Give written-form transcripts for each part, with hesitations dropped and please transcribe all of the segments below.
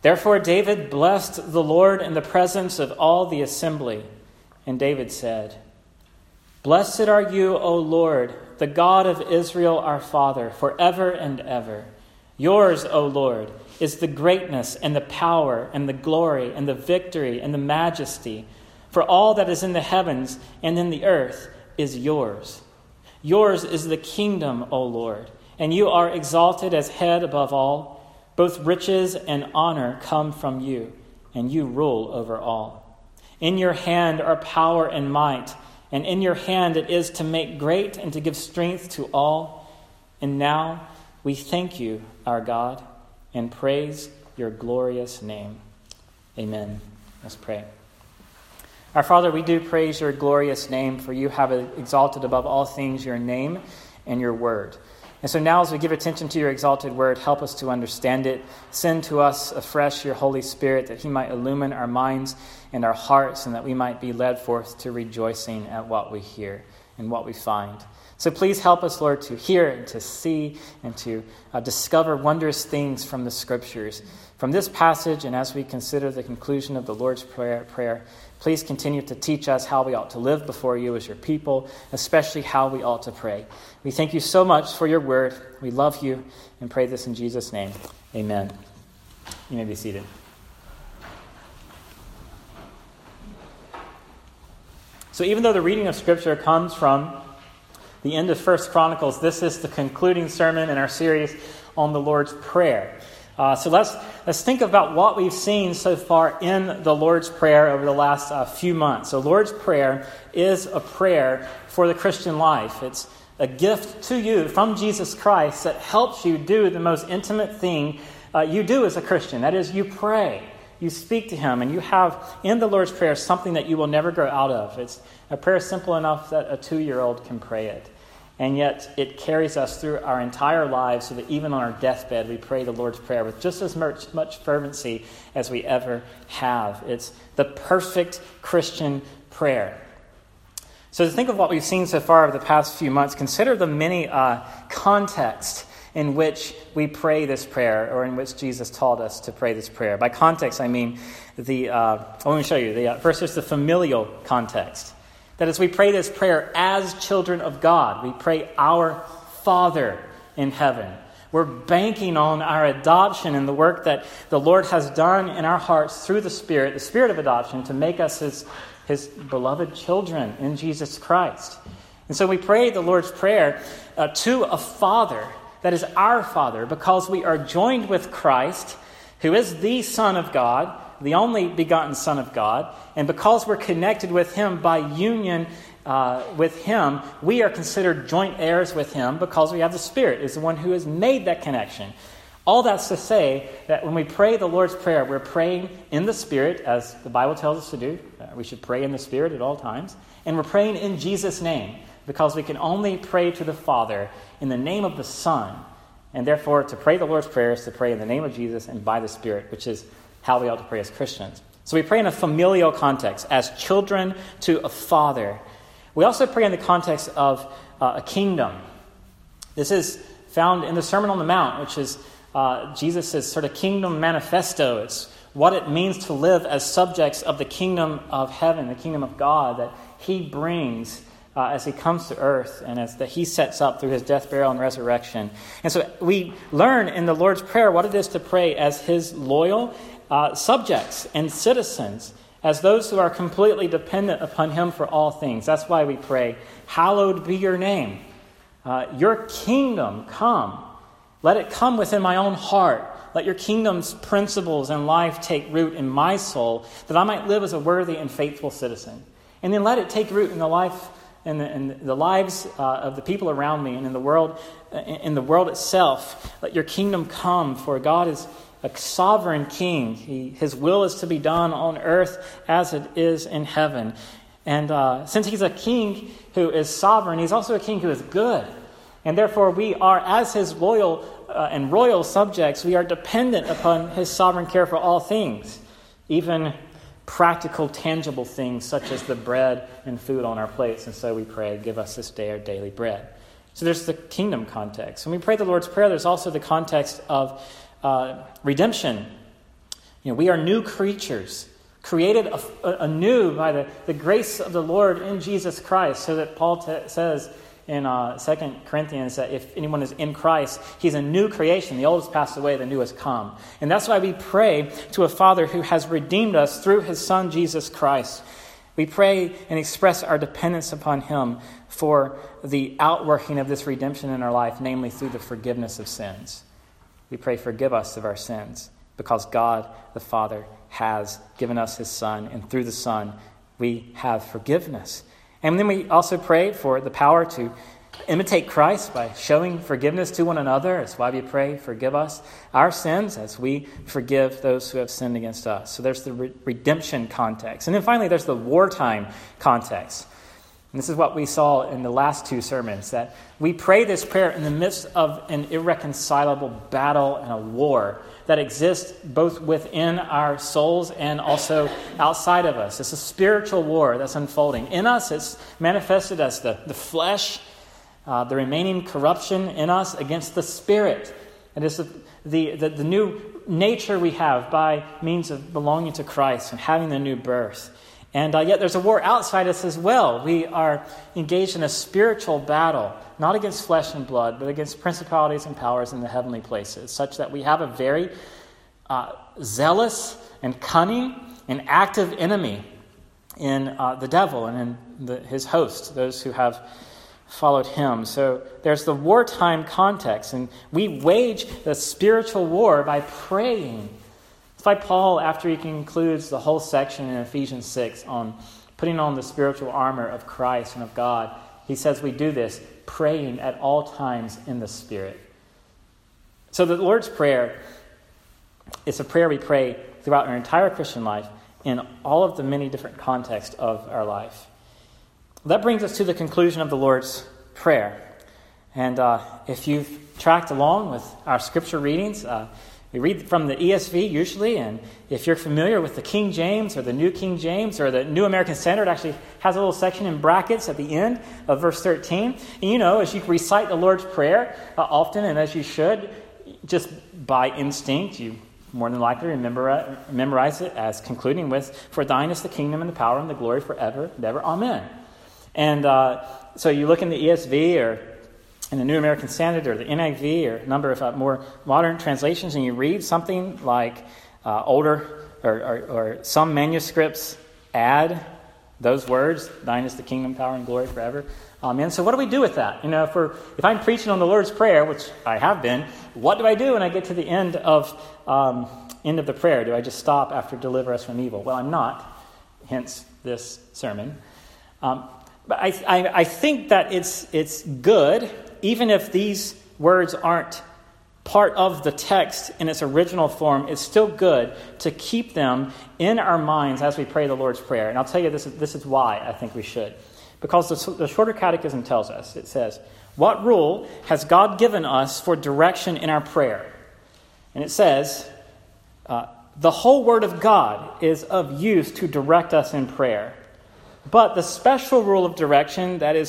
Therefore David blessed the Lord in the presence of all the assembly. And David said, Blessed are you, O Lord, the God of Israel our Father, forever and ever. Yours, O Lord, is the greatness and the power and the glory and the victory and the majesty. For all that is in the heavens and in the earth is yours. Yours is the kingdom, O Lord, and you are exalted as head above all. Both riches and honor come from you, and you rule over all. In your hand are power and might, and in your hand it is to make great and to give strength to all. And now we thank you, our God, and praise your glorious name. Amen. Let's pray. Our Father, we do praise your glorious name, for you have exalted above all things your name and your word. And so now as we give attention to your exalted word, help us to understand it. Send to us afresh your Holy Spirit, that he might illumine our minds and our hearts, and that we might be led forth to rejoicing at what we hear and what we find. So please help us, Lord, to hear and to see and to discover wondrous things from the Scriptures. From this passage, and as we consider the conclusion of the Lord's Prayer, please continue to teach us how we ought to live before you as your people, especially how we ought to pray. We thank you so much for your word. We love you and pray this in Jesus' name. Amen. You may be seated. So even though the reading of Scripture comes from the end of 1 Chronicles, this is the concluding sermon in our series on the Lord's Prayer. So let's think about what we've seen so far in the Lord's Prayer over the last few months. So Lord's Prayer is a prayer for the Christian life. It's a gift to you from Jesus Christ that helps you do the most intimate thing you do as a Christian. That is, you pray. You speak to him, and you have in the Lord's Prayer something that you will never grow out of. It's a prayer simple enough that a 2-year-old can pray it. And yet it carries us through our entire lives, so that even on our deathbed we pray the Lord's Prayer with just as much fervency as we ever have. It's the perfect Christian prayer. So to think of what we've seen so far over the past few months, consider the many contexts in which we pray this prayer, or in which Jesus taught us to pray this prayer. By context, I mean let me show you. First, there's the familial context. That is, we pray this prayer as children of God. We pray, Our Father in heaven. We're banking on our adoption and the work that the Lord has done in our hearts through the Spirit of adoption, to make us His beloved children in Jesus Christ. And so we pray the Lord's Prayer to a Father that is our Father, because we are joined with Christ, who is the Son of God, the only begotten Son of God, and because we're connected with him by union with him, we are considered joint heirs with him, because we have the Spirit, is the one who has made that connection. All that's to say that when we pray the Lord's Prayer, we're praying in the Spirit, as the Bible tells us to do. We should pray in the Spirit at all times. And we're praying in Jesus' name, because we can only pray to the Father in the name of the Son. And therefore, to pray the Lord's Prayer is to pray in the name of Jesus and by the Spirit, which is how we ought to pray as Christians. So we pray in a familial context, as children to a father. We also pray in the context of a kingdom. This is found in the Sermon on the Mount, which is Jesus' sort of kingdom manifesto. It's what it means to live as subjects of the kingdom of heaven, the kingdom of God, that he brings as he comes to earth, and as that he sets up through his death, burial, and resurrection. And so we learn in the Lord's Prayer what it is to pray as his loyal subjects and citizens, as those who are completely dependent upon him for all things. That's why we pray, Hallowed be your name. Your kingdom come. Let it come within my own heart. Let your kingdom's principles and life take root in my soul, that I might live as a worthy and faithful citizen. And then let it take root in the life and the lives of the people around me, and in the world itself. Let your kingdom come, for God is a sovereign king. His will is to be done on earth as it is in heaven. And since he's a king who is sovereign, he's also a king who is good. And therefore we are, as his loyal and royal subjects, we are dependent upon his sovereign care for all things, even practical, tangible things such as the bread and food on our plates. And so we pray, give us this day our daily bread. So there's the kingdom context. When we pray the Lord's Prayer, there's also the context of redemption. We are new creatures, created anew by the grace of the Lord in Jesus Christ, so that Paul says in 2 Corinthians that if anyone is in Christ, he's a new creation. The old has passed away, the new has come. And that's why we pray to a Father who has redeemed us through his Son, Jesus Christ. We pray and express our dependence upon him for the outworking of this redemption in our life, namely through the forgiveness of sins. We pray, forgive us of our sins, because God the Father has given us his Son, and through the Son we have forgiveness. And then we also pray for the power to imitate Christ by showing forgiveness to one another. That's why we pray, forgive us our sins as we forgive those who have sinned against us. So there's the redemption context. And then finally, there's the wartime context. And this is what we saw in the last two sermons, that we pray this prayer in the midst of an irreconcilable battle and a war that exists both within our souls and also outside of us. It's a spiritual war that's unfolding. In us, it's manifested as the flesh, the remaining corruption in us against the spirit. It is the new nature we have by means of belonging to Christ and having the new birth. And yet there's a war outside us as well. We are engaged in a spiritual battle, not against flesh and blood, but against principalities and powers in the heavenly places, such that we have a very zealous and cunning and active enemy in the devil and in his host, those who have followed him. So there's the wartime context, and we wage the spiritual war by praying. It's why Paul, after he concludes the whole section in Ephesians 6 on putting on the spiritual armor of Christ and of God, he says we do this praying at all times in the Spirit. So the Lord's Prayer is a prayer we pray throughout our entire Christian life in all of the many different contexts of our life. That brings us to the conclusion of the Lord's Prayer. And if you've tracked along with our scripture readings, we read from the ESV usually, and if you're familiar with the King James or the New King James or the New American Standard, it actually has a little section in brackets at the end of verse 13. And as you recite the Lord's Prayer often, and as you should, just by instinct, you more than likely memorize it as concluding with, "For thine is the kingdom and the power and the glory forever and ever. Amen." And so you look in the ESV or in the New American Standard or the NIV or a number of more modern translations, and you read something like older or some manuscripts add those words, "Thine is the kingdom, power, and glory forever. Amen." So what do we do with that? If I'm preaching on the Lord's Prayer, which I have been, what do I do when I get to the end of the prayer? Do I just stop after "deliver us from evil"? Well, I'm not, hence this sermon. But I think that it's good, even if these words aren't part of the text in its original form, it's still good to keep them in our minds as we pray the Lord's Prayer. And I'll tell you this is why I think we should. Because the Shorter Catechism tells us, it says, "What rule has God given us for direction in our prayer?" And it says, "The whole Word of God is of use to direct us in prayer. But the special rule of direction the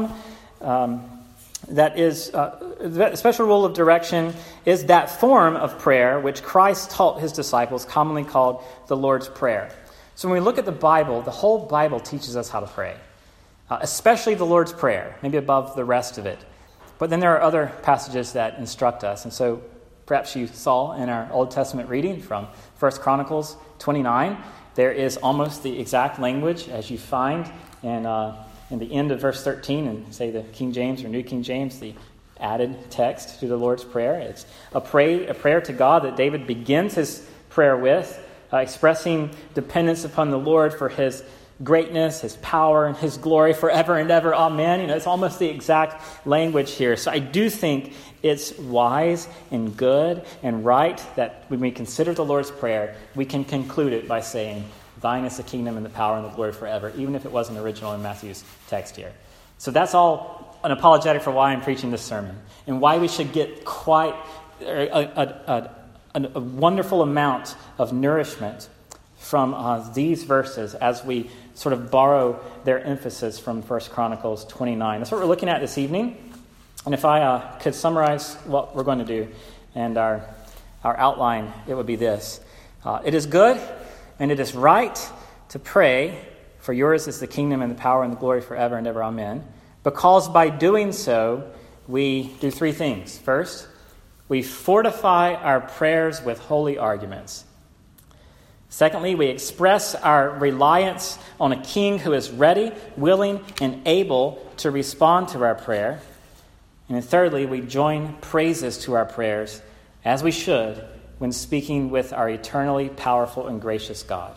special rule of direction is that form of prayer which Christ taught his disciples, commonly called the Lord's Prayer." So when we look at the Bible, the whole Bible teaches us how to pray, especially the Lord's Prayer, maybe above the rest of it. But then there are other passages that instruct us. And so perhaps you saw in our Old Testament reading from 1 Chronicles 29, there is almost the exact language as you find in the end of verse 13 and say the King James or New King James, the added text to the Lord's Prayer. It's a prayer to God that David begins his prayer with, expressing dependence upon the Lord for his greatness, his power, and his glory forever and ever. Amen. It's almost the exact language here. So I do think it's wise and good and right that when we consider the Lord's Prayer, we can conclude it by saying, "Thine is the kingdom and the power and the glory forever," even if it wasn't original in Matthew's text here. So that's all an apologetic for why I'm preaching this sermon and why we should get quite a wonderful amount of nourishment from these verses as we sort of borrow their emphasis from 1 Chronicles 29. That's what we're looking at this evening. And if I could summarize what we're going to do and our outline, it would be this. It is good and it is right to pray, for yours is the kingdom and the power and the glory forever and ever. Amen. Because by doing so, we do three things. First, we fortify our prayers with holy arguments. Secondly, we express our reliance on a king who is ready, willing, and able to respond to our prayer. And then thirdly, we join praises to our prayers, as we should, when speaking with our eternally powerful and gracious God.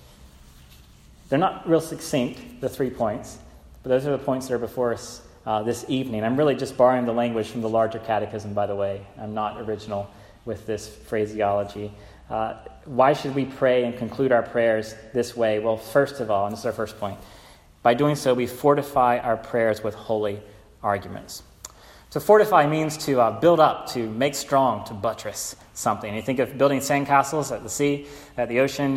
They're not real succinct, the 3 points, but those are the points that are before us this evening. I'm really just borrowing the language from the larger catechism, by the way. I'm not original with this phraseology. Why should we pray and conclude our prayers this way? Well, first of all, and this is our first point, by doing so, we fortify our prayers with holy arguments. To fortify means to build up, to make strong, to buttress something. You think of building sandcastles at the sea, at the ocean.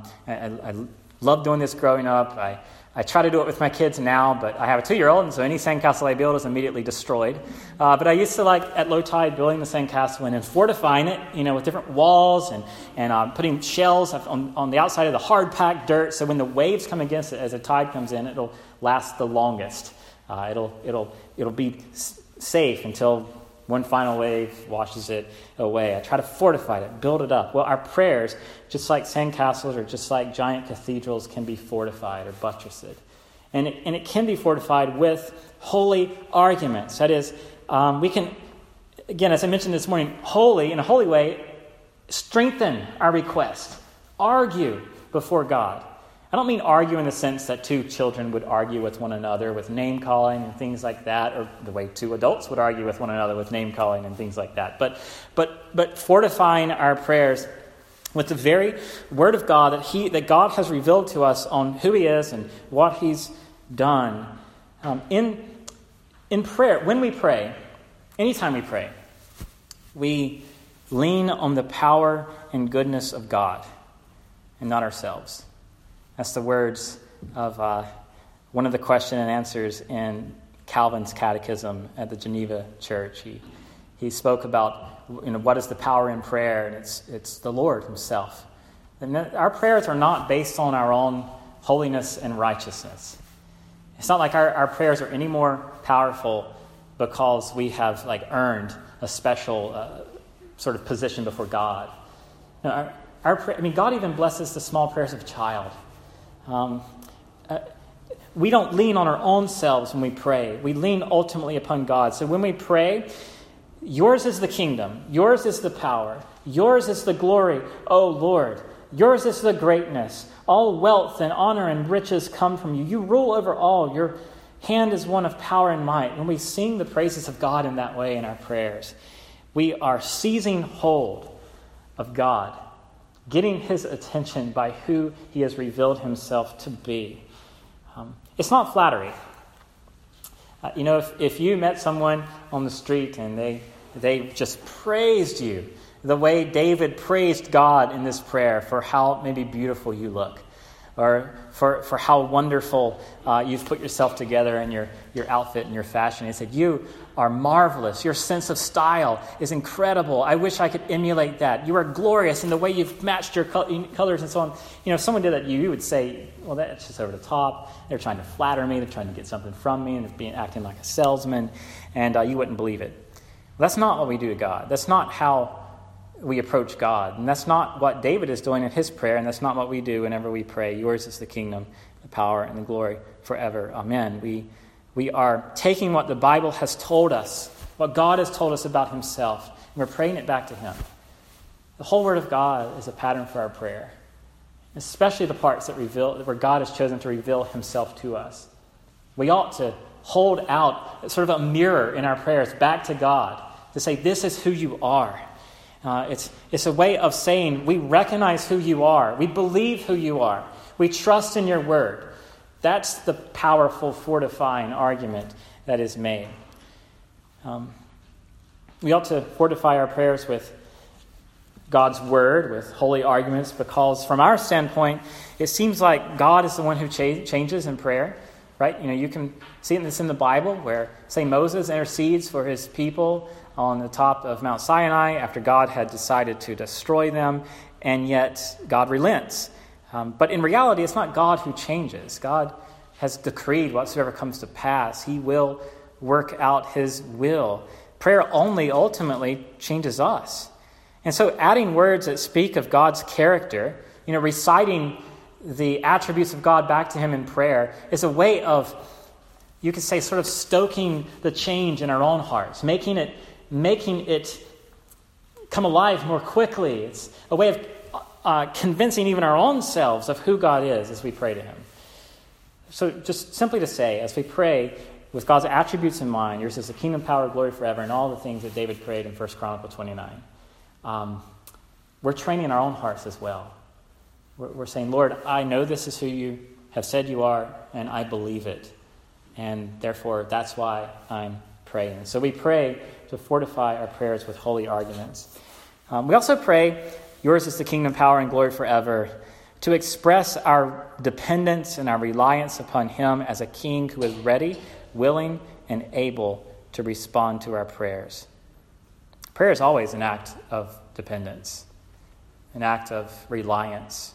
I loved doing this growing up. I try to do it with my kids now, but I have a 2-year-old, and so any sandcastle I build is immediately destroyed. But I used to like, at low tide, building the sandcastle and then fortifying it, with different walls and putting shells on the outside of the hard-packed dirt, so when the waves come against it as the tide comes in, it'll last the longest. It'll be safe until one final wave washes it away. I try to fortify it, build it up. Well, our prayers, just like sandcastles or just like giant cathedrals, can be fortified or buttressed. And it can be fortified with holy arguments. That is, we can, again, as I mentioned this morning, in a holy way, strengthen our request. Argue before God. I don't mean argue in the sense that 2 children would argue with one another with name-calling and things like that, or the way 2 adults would argue with one another with name-calling and things like that. But fortifying our prayers with the very Word of God that God has revealed to us on who He is and what He's done. In prayer, when we pray, anytime we pray, we lean on the power and goodness of God and not ourselves. That's the words of one of the question and answers in Calvin's catechism at the Geneva Church. He spoke about what is the power in prayer, and it's the Lord Himself. And our prayers are not based on our own holiness and righteousness. It's not like our prayers are any more powerful because we have earned a special sort of position before God. God even blesses the small prayers of a child. We don't lean on our own selves when we pray. We lean ultimately upon God. So when we pray, yours is the kingdom, yours is the power, yours is the glory, O Lord. Yours is the greatness. All wealth and honor and riches come from you. You rule over all. Your hand is one of power and might. When we sing the praises of God in that way in our prayers, we are seizing hold of God, getting His attention by who He has revealed Himself to be. It's not flattery. If you met someone on the street and they just praised you the way David praised God in this prayer for how maybe beautiful you look, or for how wonderful you've put yourself together in your outfit and your fashion. He said, you are marvelous. Your sense of style is incredible. I wish I could emulate that. You are glorious in the way you've matched your colors and so on. If someone did that to you, you would say, well, that's just over the top. They're trying to flatter me. They're trying to get something from me, and they're acting like a salesman, and you wouldn't believe it. Well, that's not what we do to God. That's not how we approach God. And that's not what David is doing in his prayer, and that's not what we do whenever we pray. Yours is the kingdom, the power, and the glory forever. Amen. We are taking what the Bible has told us, what God has told us about Himself, and we're praying it back to Him. The whole Word of God is a pattern for our prayer, especially the parts that reveal where God has chosen to reveal Himself to us. We ought to hold out sort of a mirror in our prayers back to God to say, this is who you are. It's a way of saying we recognize who you are. We believe who you are. We trust in your word. That's the powerful, fortifying argument that is made. We ought to fortify our prayers with God's word, with holy arguments, because from our standpoint, it seems like God is the one who changes in prayer. right? You can see this in the Bible where, say, Moses intercedes for his people on the top of Mount Sinai after God had decided to destroy them, and yet God relents. But in reality, it's not God who changes. God has decreed whatsoever comes to pass. He will work out his will. Prayer only ultimately changes us. And so adding words that speak of God's character, reciting the attributes of God back to him in prayer is a way of, you could say, sort of stoking the change in our own hearts, making it come alive more quickly. It's a way of convincing even our own selves of who God is as we pray to him. So just simply to say, as we pray with God's attributes in mind, yours is the kingdom, power, glory forever, and all the things that David prayed in 1 Chronicles 29, we're training our own hearts as well. We're saying, Lord, I know this is who you have said you are, and I believe it. And therefore, that's why I'm praying. So we pray to fortify our prayers with holy arguments. We also pray, yours is the kingdom, power, and glory forever, to express our dependence and our reliance upon him as a king who is ready, willing, and able to respond to our prayers. Prayer is always an act of dependence, an act of reliance.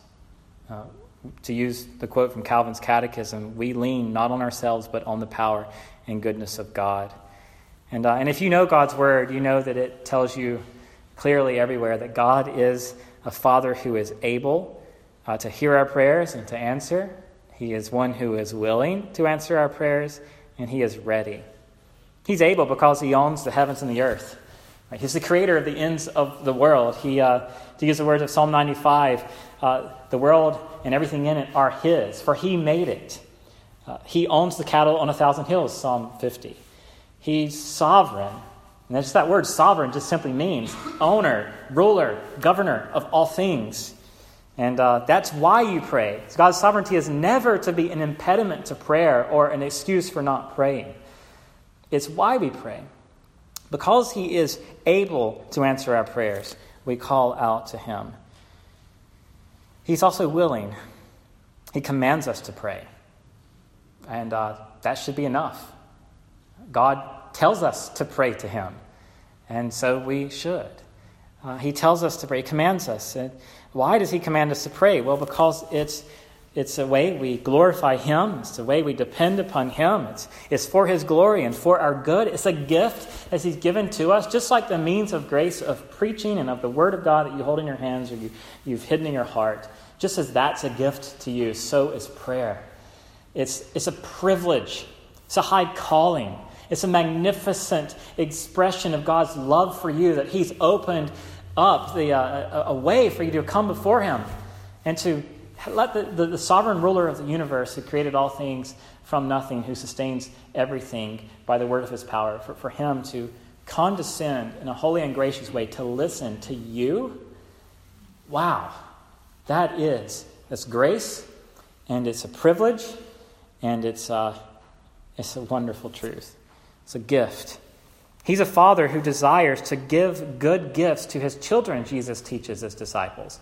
To use the quote from Calvin's Catechism, we lean not on ourselves, but on the power and goodness of God. And if you know God's word, you know that it tells you clearly everywhere that God is a Father who is able to hear our prayers and to answer. He is one who is willing to answer our prayers, and he is ready. He's able because he owns the heavens and the earth. Right? He's the creator of the ends of the world. To use the words of Psalm 95, the world and everything in it are his, for he made it. He owns the cattle on 1,000 hills, Psalm 50. He's sovereign. And just that word sovereign just simply means owner, ruler, governor of all things. And that's why you pray. God's sovereignty is never to be an impediment to prayer or an excuse for not praying. It's why we pray. Because he is able to answer our prayers, we call out to him. He's also willing. He commands us to pray. And that should be enough. God tells us to pray to him. And so we should. He tells us to pray. He commands us. And why does he command us to pray? Well, because it's a way we glorify him. It's a way we depend upon him. It's for his glory and for our good. It's a gift as he's given to us, just like the means of grace of preaching and of the word of God that you hold in your hands or you've hidden in your heart. Just as that's a gift to you, so is prayer. It's a privilege. It's a high calling. It's a magnificent expression of God's love for you, that he's opened up a way for you to come before him and to let the sovereign ruler of the universe, who created all things from nothing, who sustains everything by the word of his power, for him to condescend in a holy and gracious way to listen to you. Wow. That's grace, and it's a privilege, and it's a wonderful truth. It's a gift. He's a father who desires to give good gifts to his children, Jesus teaches his disciples.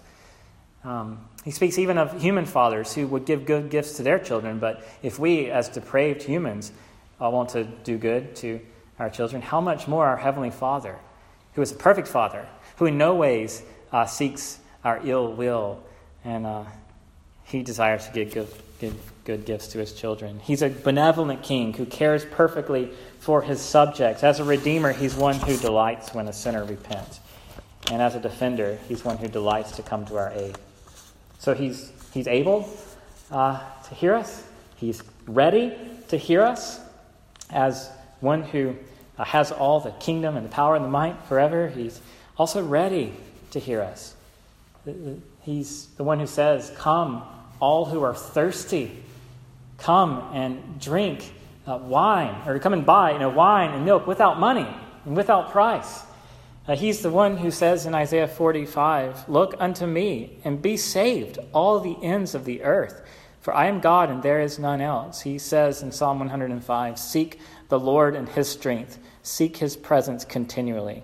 He speaks even of human fathers who would give good gifts to their children, but if we, as depraved humans, want to do good to our children, how much more our Heavenly Father, who is a perfect Father, who in no ways seeks our ill will, and he desires to give good gifts to his children. He's a benevolent king who cares perfectly for his subjects. As a redeemer, he's one who delights when a sinner repents. And as a defender, he's one who delights to come to our aid. So he's able to hear us. He's ready to hear us as one who has all the kingdom and the power and the might forever. He's also ready to hear us. He's the one who says, "Come, all who are thirsty, come and drink wine, or come and buy wine and milk without money and without price." He's the one who says in Isaiah 45, "Look unto me and be saved, all the ends of the earth, for I am God and there is none else." He says in Psalm 105, "Seek the Lord and his strength, seek his presence continually."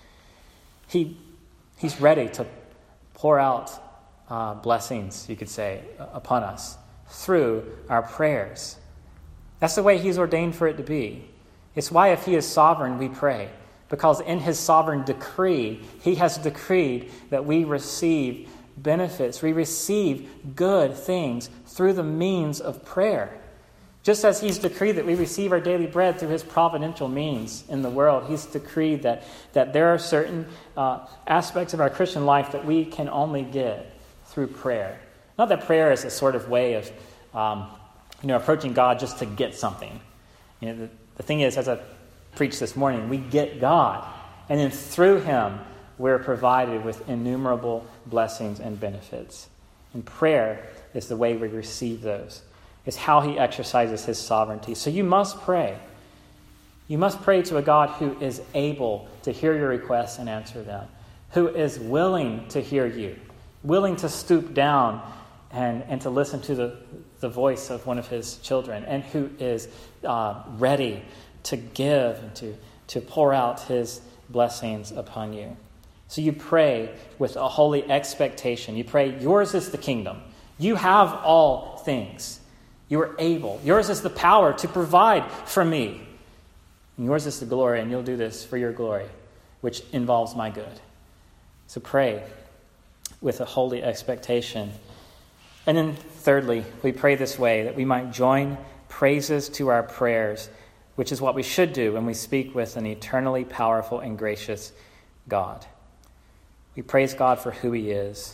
He's ready to pour out blessings, you could say, upon us through our prayers. That's the way he's ordained for it to be. It's why if he is sovereign, we pray. Because in his sovereign decree, he has decreed that we receive benefits. We receive good things through the means of prayer. Just as he's decreed that we receive our daily bread through his providential means in the world, he's decreed that there are certain aspects of our Christian life that we can only get through prayer. Not that prayer is a sort of way of approaching God just to get something. The thing is, as I preached this morning, we get God, and then through him we're provided with innumerable blessings and benefits. And prayer is the way we receive those. It's how he exercises his sovereignty. So you must pray. You must pray to a God who is able to hear your requests and answer them, who is willing to hear you, willing to stoop down and to listen to the voice of one of his children, and who is ready to give and to pour out his blessings upon you. So you pray with a holy expectation. You pray, yours is the kingdom. You have all things. You are able. Yours is the power to provide for me. And yours is the glory, and you'll do this for your glory, which involves my good. So pray with a holy expectation. And then thirdly, we pray this way, that we might join praises to our prayers, which is what we should do when we speak with an eternally powerful and gracious God. We praise God for who he is.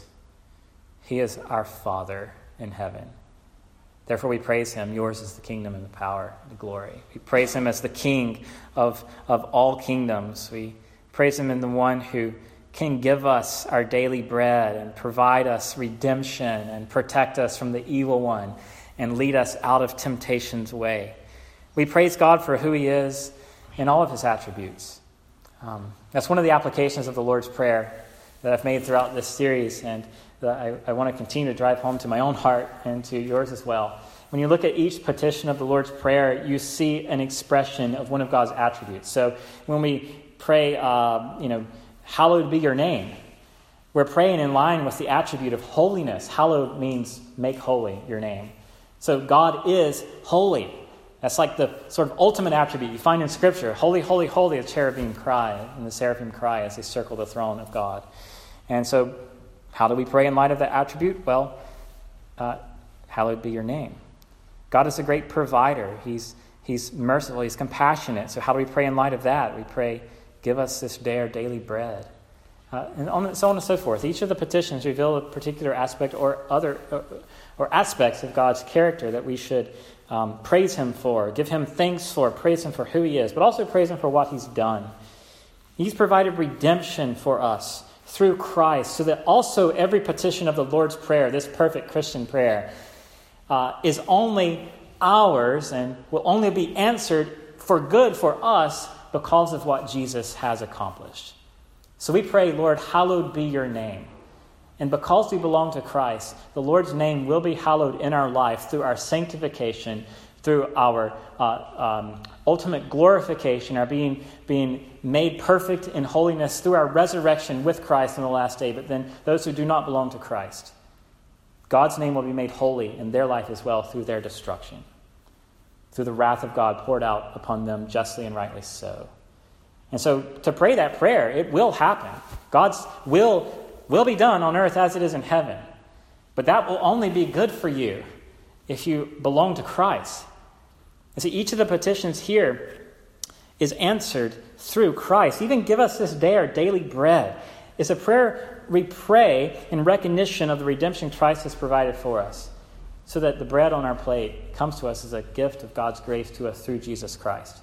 He is our Father in heaven. Therefore we praise him. Yours is the kingdom and the power and the glory. We praise him as the King of all kingdoms. We praise him in the one who can give us our daily bread and provide us redemption and protect us from the evil one and lead us out of temptation's way. We praise God for who he is in all of his attributes. That's one of the applications of the Lord's Prayer that I've made throughout this series, and that I want to continue to drive home to my own heart and to yours as well. When you look at each petition of the Lord's Prayer, you see an expression of one of God's attributes. So when we pray, hallowed be your name, we're praying in line with the attribute of holiness. Hallowed means make holy your name. So God is holy. That's like the sort of ultimate attribute you find in Scripture. Holy, holy, holy, the cherubim cry, and the seraphim cry as they circle the throne of God. And so, how do we pray in light of that attribute? Well, hallowed be your name. God is a great provider. He's merciful. He's compassionate. So how do we pray in light of that? We pray, give us this day our daily bread. And so on and so forth. Each of the petitions reveal a particular aspect or aspects of God's character that we should praise him for, give him thanks for, praise him for who he is, but also praise him for what he's done. He's provided redemption for us through Christ, so that also every petition of the Lord's Prayer, this perfect Christian prayer, is only ours and will only be answered for good for us because of what Jesus has accomplished. So we pray, Lord, hallowed be your name. And because we belong to Christ, the Lord's name will be hallowed in our life through our sanctification, through our ultimate glorification, our being made perfect in holiness through our resurrection with Christ on the last day. But then those who do not belong to Christ, God's name will be made holy in their life as well through their destruction, through the wrath of God poured out upon them justly and rightly so. And so to pray that prayer, it will happen. God's will be done on earth as it is in heaven. But that will only be good for you if you belong to Christ. And see, each of the petitions here is answered through Christ. Even give us this day our daily bread is a prayer we pray in recognition of the redemption Christ has provided for us, so that the bread on our plate comes to us as a gift of God's grace to us through Jesus Christ.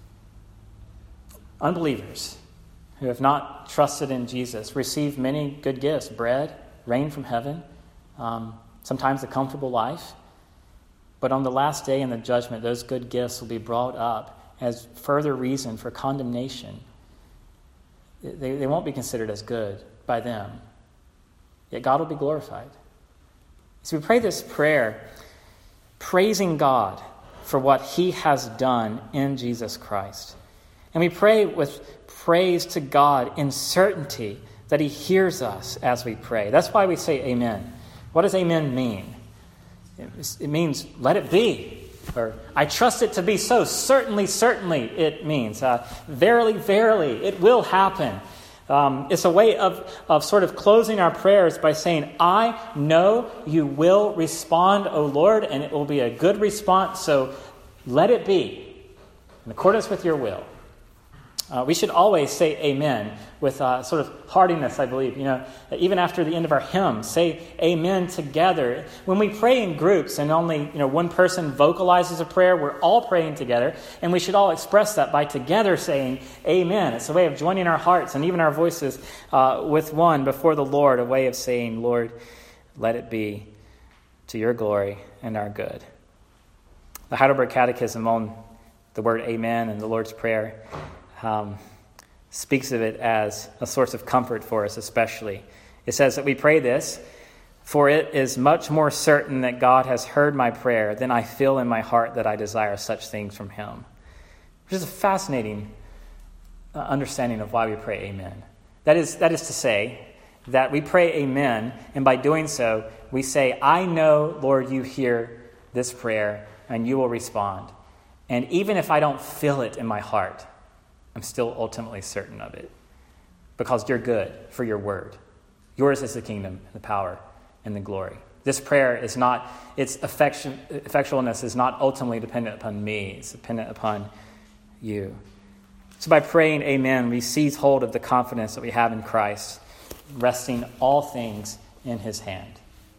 Unbelievers who have not trusted in Jesus receive many good gifts: bread, rain from heaven, sometimes a comfortable life. But on the last day in the judgment, those good gifts will be brought up as further reason for condemnation. They won't be considered as good by them. Yet God will be glorified. So we pray this prayer praising God for what he has done in Jesus Christ. And we pray with praise to God in certainty that he hears us as we pray. That's why we say amen. What does amen mean? It means let it be. Or, I trust it to be so. Certainly, certainly, it means. Verily, verily, it will happen. It's a way of sort of closing our prayers by saying, I know you will respond, O Lord, and it will be a good response, so let it be in accordance with your will. We should always say amen with sort of heartiness, I believe. Even after the end of our hymn, say amen together. When we pray in groups and only one person vocalizes a prayer, we're all praying together, and we should all express that by together saying amen. It's a way of joining our hearts and even our voices with one before the Lord, a way of saying, Lord, let it be to your glory and our good. The Heidelberg Catechism on the word amen and the Lord's Prayer speaks of it as a source of comfort for us especially. It says that we pray this, for it is much more certain that God has heard my prayer than I feel in my heart that I desire such things from him. Which is a fascinating understanding of why we pray amen. That is to say that we pray amen, and by doing so, we say, I know, Lord, you hear this prayer, and you will respond. And even if I don't feel it in my heart, I'm still ultimately certain of it, because you're good for your word. Yours is the kingdom, the power, and the glory. This prayer is not, its effectualness is not ultimately dependent upon me. It's dependent upon you. So by praying amen, we seize hold of the confidence that we have in Christ, resting all things in his hand.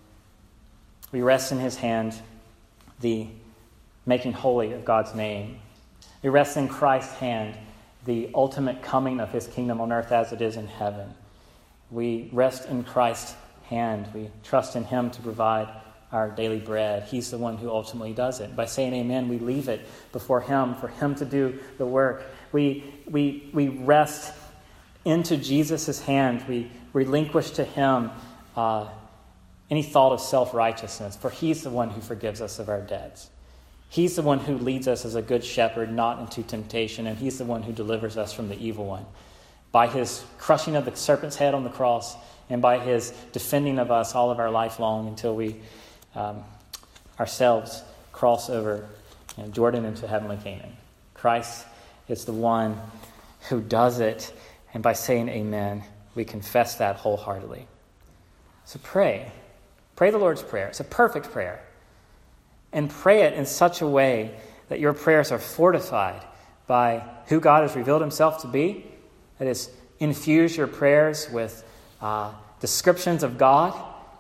We rest in his hand, the making holy of God's name. We rest in Christ's hand, the ultimate coming of his kingdom on earth as it is in heaven. We rest in Christ's hand. We trust in him to provide our daily bread. He's the one who ultimately does it. By saying amen, we leave it before him for him to do the work. We rest into Jesus' hand. We relinquish to him any thought of self-righteousness, for he's the one who forgives us of our debts. He's the one who leads us as a good shepherd, not into temptation, and he's the one who delivers us from the evil one. By his crushing of the serpent's head on the cross, and by his defending of us all of our life long until we ourselves cross over Jordan into heavenly Canaan. Christ is the one who does it, and by saying amen, we confess that wholeheartedly. So pray. Pray the Lord's Prayer. It's a perfect prayer. And pray it in such a way that your prayers are fortified by who God has revealed himself to be. That is, infuse your prayers with descriptions of God.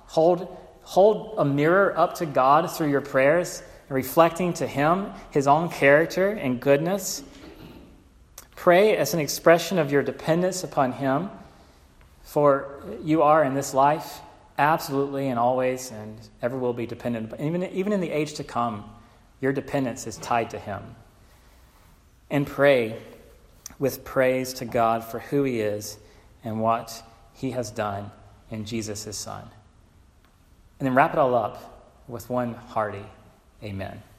Hold a mirror up to God through your prayers, reflecting to him his own character and goodness. Pray as an expression of your dependence upon him, for you are in this life absolutely and always and ever will be dependent. Even in the age to come, your dependence is tied to him. And pray with praise to God for who he is and what he has done in Jesus, his son. And then wrap it all up with one hearty amen.